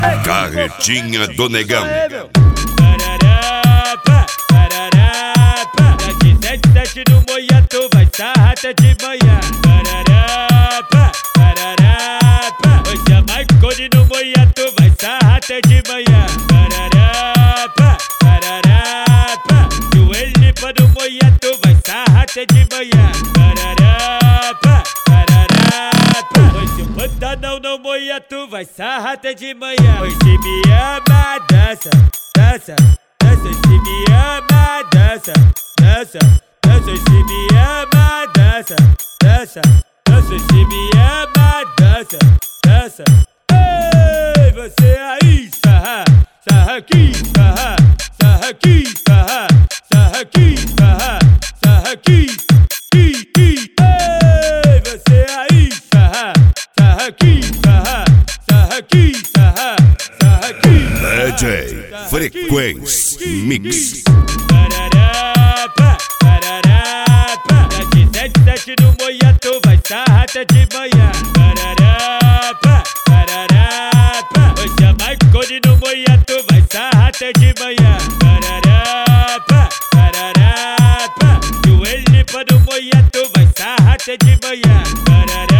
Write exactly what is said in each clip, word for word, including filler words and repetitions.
Carretinha do Negão. Pararapa, pararapa. Daqui sete, sete no moiato, vai sarrar até de manhã. Pararapa, pararapa. Hoje a Marconi no moiato, vai sarrar até de manhã. Pararapa, pararapa. Joelho limpa no moiato, vai sarrar até de manhã. Pararapa, pararapa. Hoje o pantanal no moiato, vai sarrar até de manhã. Hoje me ama, dança, dança, dança. Se me ama, dança, dança, dança. Se me ama, dança, dança, dança. Se me ama, dança, dança. Ei, você aí, sarra, sarra aqui, sarra, sarra aqui, sarra, sarra aqui, sarra, sarra aqui, qui, qui. Ei, você aí, sarra, sarra aqui, sarra, sarra aqui, sarra, sarra aqui. D J Frequência Mix. Pararapa, pararapa. Daqui sete, sete no moiato, vai sarrar até de manhã. Pararapa, pararapa. Hoje a Marconi no moiato, vai sarrar até de manhã. Pararapa, pararapa. Joelho limpa no moiato, vai sarrar até de manhã.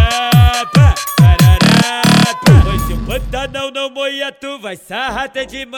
Pararapa, pararapa. Hoje o pantanal no moiato, vai sarrar até de manhã.